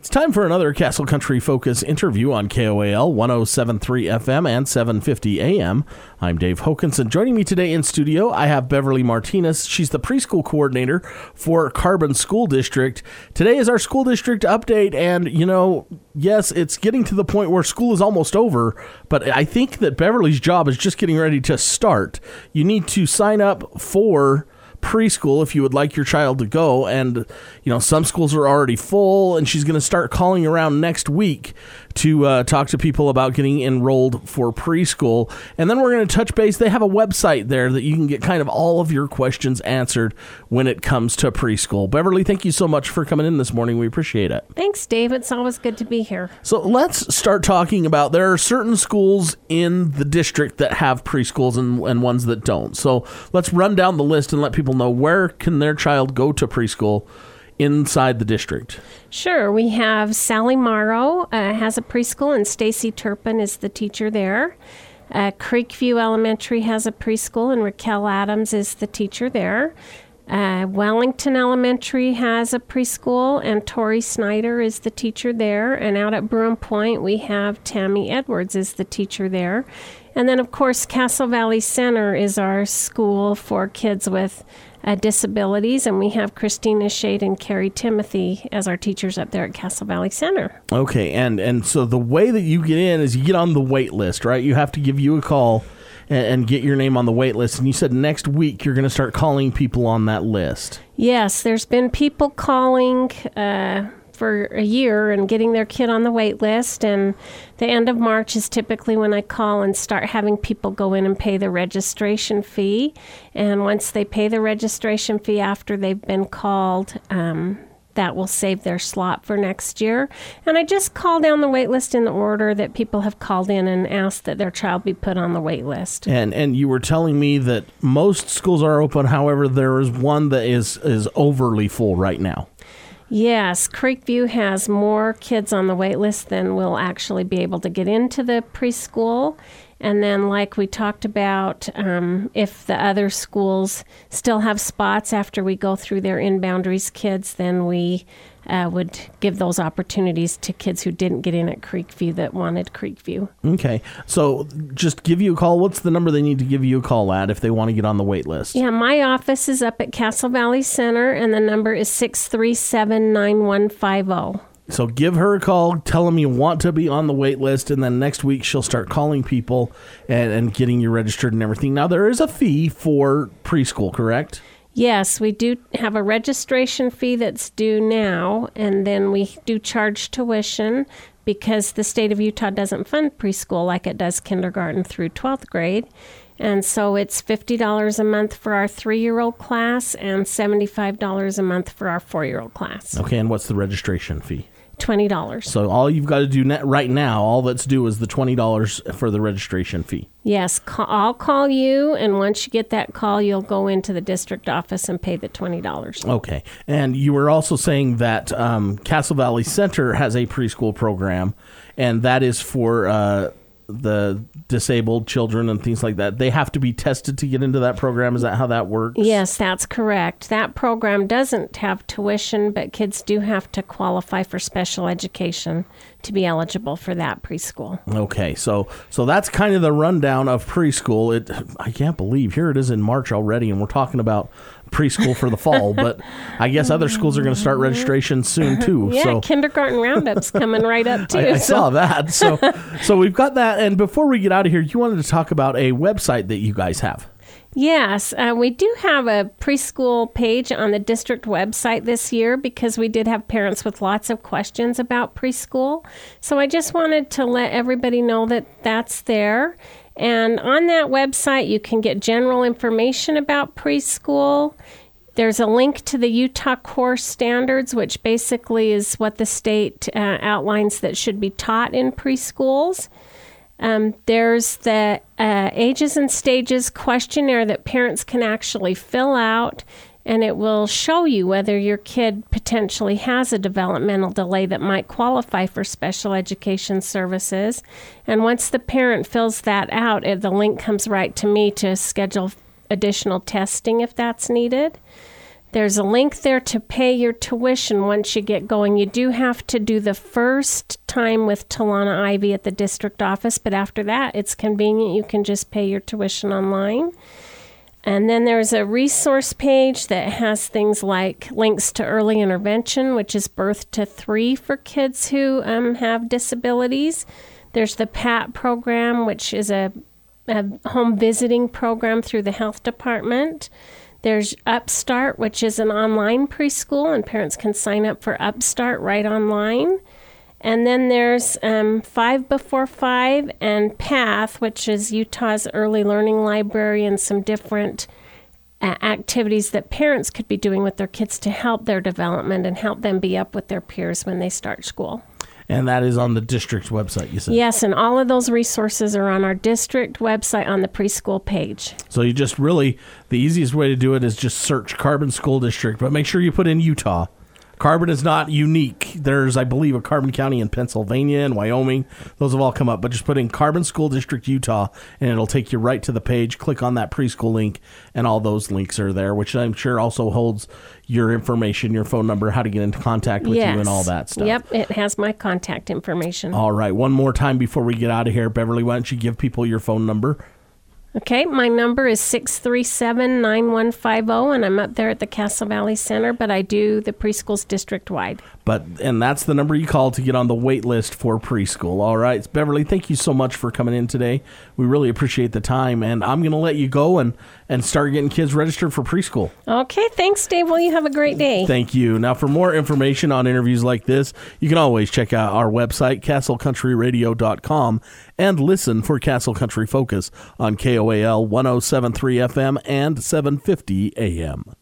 It's time for another Castle Country Focus interview on KOAL 107.3 FM and 750 AM. I'm Dave Hokanson. Joining me today in studio, I have Beverly Martinez. She's the preschool coordinator for Carbon School District. Today is our school district update, and, yes, it's getting to the point where school is almost over, but I think that Beverly's job is just getting ready to start. You need to sign up for preschool if you would like your child to go, and some schools are already full, and she's going to start calling around next week to talk to people about getting enrolled for preschool. And then we're going to touch base. They have a website there that you can get kind of all of your questions answered when it comes to preschool. Beverly, thank you so much for coming in this morning. We appreciate it. Thanks, Dave. It's always good to be here. So let's start talking about, there are certain schools in the district that have preschools and ones that don't. So let's run down the list and let people know where can their child go to preschool inside the district. Sure. We have Sally Morrow has a preschool, and Stacy Turpin is the teacher there. Creekview Elementary has a preschool, and Raquel Adams is the teacher there. Wellington Elementary has a preschool, and Tori Snyder is the teacher there. And out at Broom Point, we have Tammy Edwards is the teacher there. And then, of course, Castle Valley Center is our school for kids with disabilities, and we have Christina Shade and Carrie Timothy as our teachers up there at Castle Valley Center. Okay, and so the way that you get in is you get on the wait list, right? You have to give you a call and get your name on the wait list. And you said next week you're going to start calling people on that list. Yes, there's been people calling for a year and getting their kid on the wait list, and the end of March is typically when I call and start having people go in and pay the registration fee. And once they pay the registration fee after they've been called, that will save their slot for next year. And I just call down the wait list in the order that people have called in and asked that their child be put on the wait list. And you were telling me that most schools are open, however, there is one that is overly full right now. Yes, Creekview has more kids on the wait list than will actually be able to get into the preschool. And then, like we talked about, if the other schools still have spots after we go through their in-boundaries kids, then we would give those opportunities to kids who didn't get in at Creekview that wanted Creekview. Okay. So just give you a call. What's the number they need to give you a call at if they want to get on the wait list? Yeah, my office is up at Castle Valley Center, and the number is 637-9150. So give her a call, tell them you want to be on the wait list, and then next week she'll start calling people and getting you registered and everything. Now, there is a fee for preschool, correct? Yes, we do have a registration fee that's due now, and then we do charge tuition because the state of Utah doesn't fund preschool like it does kindergarten through 12th grade. And so it's $50 a month for our 3-year-old class and $75 a month for our 4-year-old class. Okay, and what's the registration fee? $20. So all you've got to do right now, all that's due is the $20 for the registration fee. Yes, I'll call you, and once you get that call, you'll go into the district office and pay the $20. Okay, and you were also saying that Castle Valley Center has a preschool program, and that is for the disabled children and things like that. They have to be tested to get into that program. Is that how that works? Yes, that's correct. That program doesn't have tuition, but kids do have to qualify for special education to be eligible for that preschool. Okay, so that's kind of the rundown of preschool. I can't believe here it is in March already, and we're talking about preschool for the fall, but I guess other schools are going to start registration soon too. Yeah, so kindergarten roundup's coming right up too. I saw that. So we've got that. And before we get out of here, you wanted to talk about a website that you guys have. Yes, we do have a preschool page on the district website this year because we did have parents with lots of questions about preschool. So I just wanted to let everybody know that that's there. And on that website, you can get general information about preschool. There's a link to the Utah Core Standards, which basically is what the state outlines that should be taught in preschools. There's the Ages and Stages questionnaire that parents can actually fill out, and it will show you whether your kid potentially has a developmental delay that might qualify for special education services. And once the parent fills that out, the link comes right to me to schedule additional testing if that's needed. There's a link there to pay your tuition once you get going. You do have to do the first time with Talana Ivy at the district office, but after that, it's convenient. You can just pay your tuition online. And then there's a resource page that has things like links to early intervention, which is birth to 3 for kids who have disabilities. There's the PAT program, which is a home visiting program through the health department. There's Upstart, which is an online preschool, and parents can sign up for Upstart right online. And then there's 5 Before 5 and PATH, which is Utah's early learning library, and some different activities that parents could be doing with their kids to help their development and help them be up with their peers when they start school. And that is on the district website, you said? Yes, and all of those resources are on our district website on the preschool page. So you just really, the easiest way to do it is just search Carbon School District, but make sure you put in Utah. Carbon is not unique. There's, I believe, a Carbon County in Pennsylvania and Wyoming. Those have all come up. But just put in Carbon School District, Utah, and it'll take you right to the page. Click on that preschool link, and all those links are there, which I'm sure also holds your information, your phone number, how to get into contact with you, and all that stuff. Yep, it has my contact information. All right. One more time before we get out of here. Beverly, why don't you give people your phone number? Okay, my number is 637-9150, and I'm up there at the Castle Valley Center, but I do the preschools district-wide. And that's the number you call to get on the wait list for preschool. All right, Beverly, thank you so much for coming in today. We really appreciate the time, and I'm going to let you go and start getting kids registered for preschool. Okay, thanks, Dave. Well, you have a great day. Thank you. Now, for more information on interviews like this, you can always check out our website, castlecountryradio.com, and listen for Castle Country Focus on KOAL 107.3 FM and 750 AM.